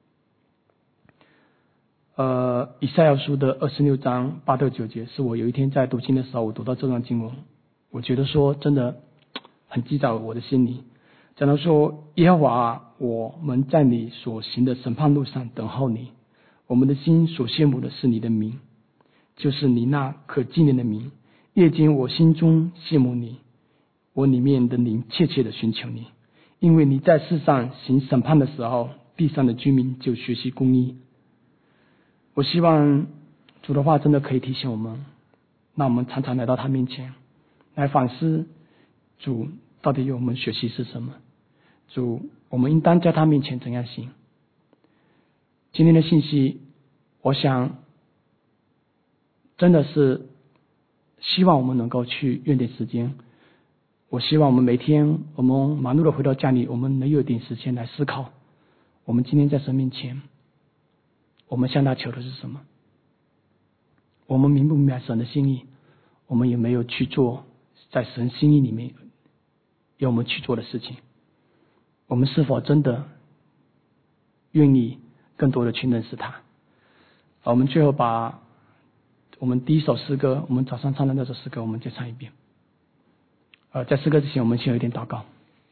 呃，以赛亚书的二十六章八到九节，是我有一天在读经的时候，我读到这段经文，我觉得说真的很击在我的心里。讲到说，耶和华啊，我们在你所行的审判路上等候你，我们的心所羡慕的是你的名，就是你那可纪念的名。夜间我心中羡慕你，我里面的灵切切的寻求你，因为你在世上行审判的时候，地上的居民就学习公义。我希望主的话真的可以提醒我们，让我们常常来到他面前，来反思主到底有我们学习是什么，主我们应当在他面前怎样行。今天的信息，我想真的是希望我们能够去用点时间，我希望我们每天我们忙碌的回到家里，我们能有点时间来思考，我们今天在神面前我们向他求的是什么，我们明不明白神的心意，我们有没有去做在神心意里面要我们去做的事情，我们是否真的愿意更多的去认识他。我们最后把我们第一首诗歌，我们早上唱的那首诗歌，我们再唱一遍。呃，在诗歌之前，我们先有一点祷告。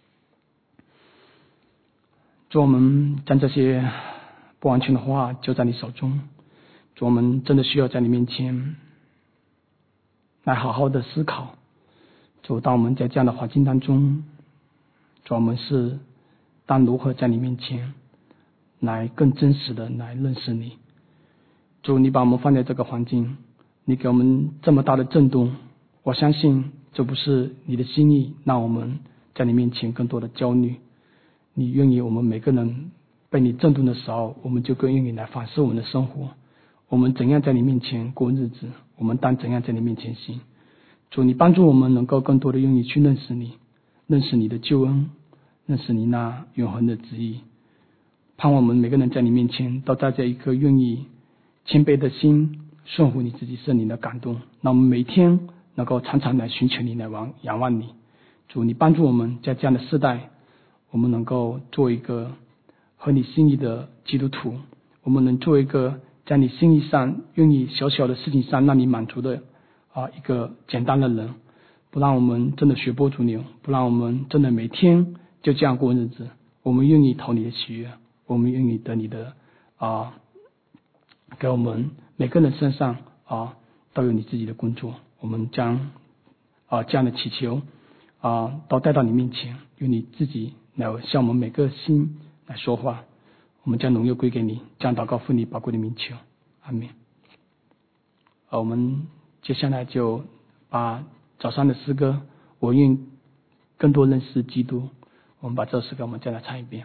主，我们将这些不完全的话就在你手中，主，我们真的需要在你面前来好好的思考。主，当我们在这样的环境当中，主，我们是当如何在你面前来更真实的来认识你。主，你把我们放在这个环境，你给我们这么大的震动，我相信这不是你的心意，让我们在你面前更多的焦虑。你愿意我们每个人被你震动的时候，我们就更愿意来反思我们的生活，我们怎样在你面前过日子，我们当怎样在你面前行。主，你帮助我们能够更多的愿意去认识你，认识你的救恩，认识你那永恒的旨意。盼望我们每个人在你面前都带着一颗愿意谦卑的心，顺服你自己圣灵的感动，让我们每天能够常常来寻求你，来望仰望你。主，你帮助我们在这样的世代，我们能够做一个合你心意的基督徒，我们能做一个在你心意上愿意小小的事情上让你满足的啊一个简单的人，不让我们真的随波逐流，不让我们真的每天就这样过日子。我们愿意讨你的喜悦，我们愿意得你的啊，给我们每个人身上啊都有你自己的工作。我们将啊这样的祈求啊都带到你面前，用你自己来向我们每个心来说话。我们将荣耀归给你，将祷告奉你宝贵的名求，阿们。啊，我们接下来就把早上的诗歌我愿更多认识基督，我们把这首诗歌我们再来唱一遍。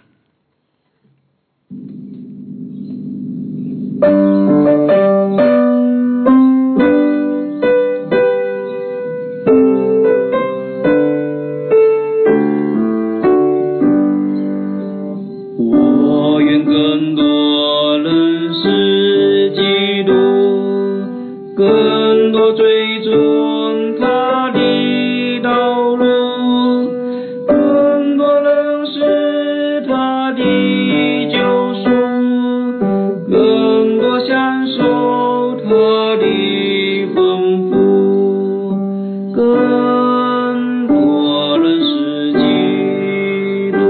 我愿更多认识基督，更多追踪他的道路，更多认识他的救赎，更多享受他的丰富，更多认识基督，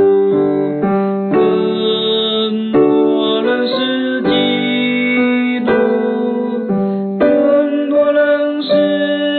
更多认识基督，更多认识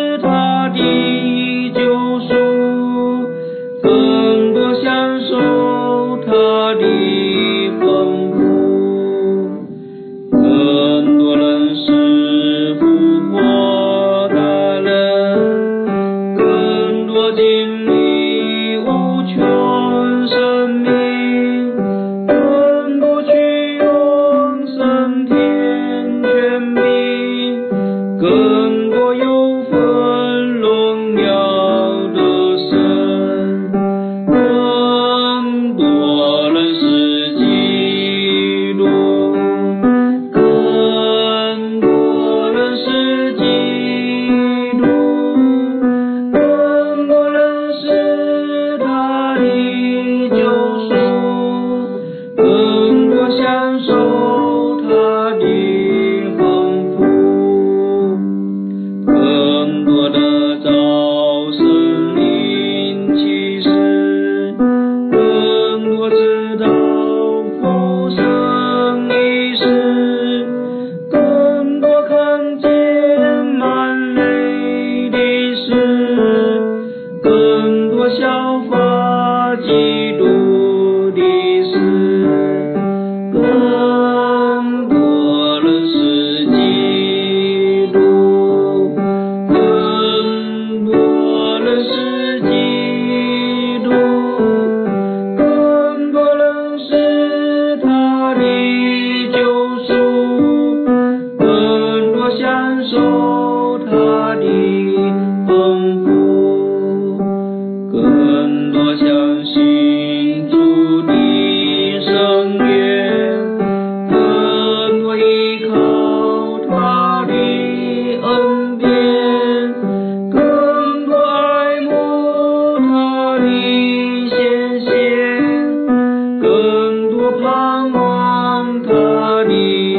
多知道丰盛一时，更多看见满泪的事，更多效法基督的事，更多认识基督，更多认识基督，更多认识他的救赎，更多享受他的丰富，更多相信主的圣言，更多依靠他的恩典，更多爱慕他的显现，更多盼望他的